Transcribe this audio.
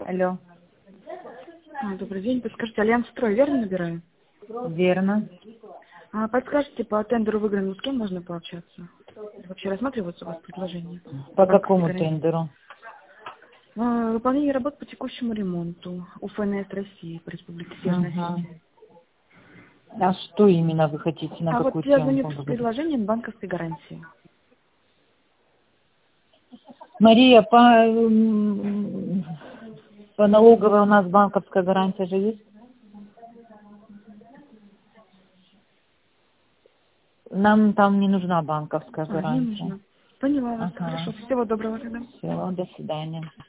Алло. Добрый день. Подскажите, Альянс Строй, верно набираю? Верно. Подскажите, по тендеру выигранному с кем можно пообщаться? Вообще рассматриваются у вас предложения? По какому тендеру? Выполнение работ по текущему ремонту УФНС России по Республике Северная Осетия. А что именно вы хотите, на какую Вот я тему? звоню с предложением банковской гарантии. Мария, по налоговой у нас банковская гарантия же есть? Нам там не нужна банковская Не гарантия. нужно. Поняла вас. Ага. Хорошо. Всего доброго тогда. Все, до свидания.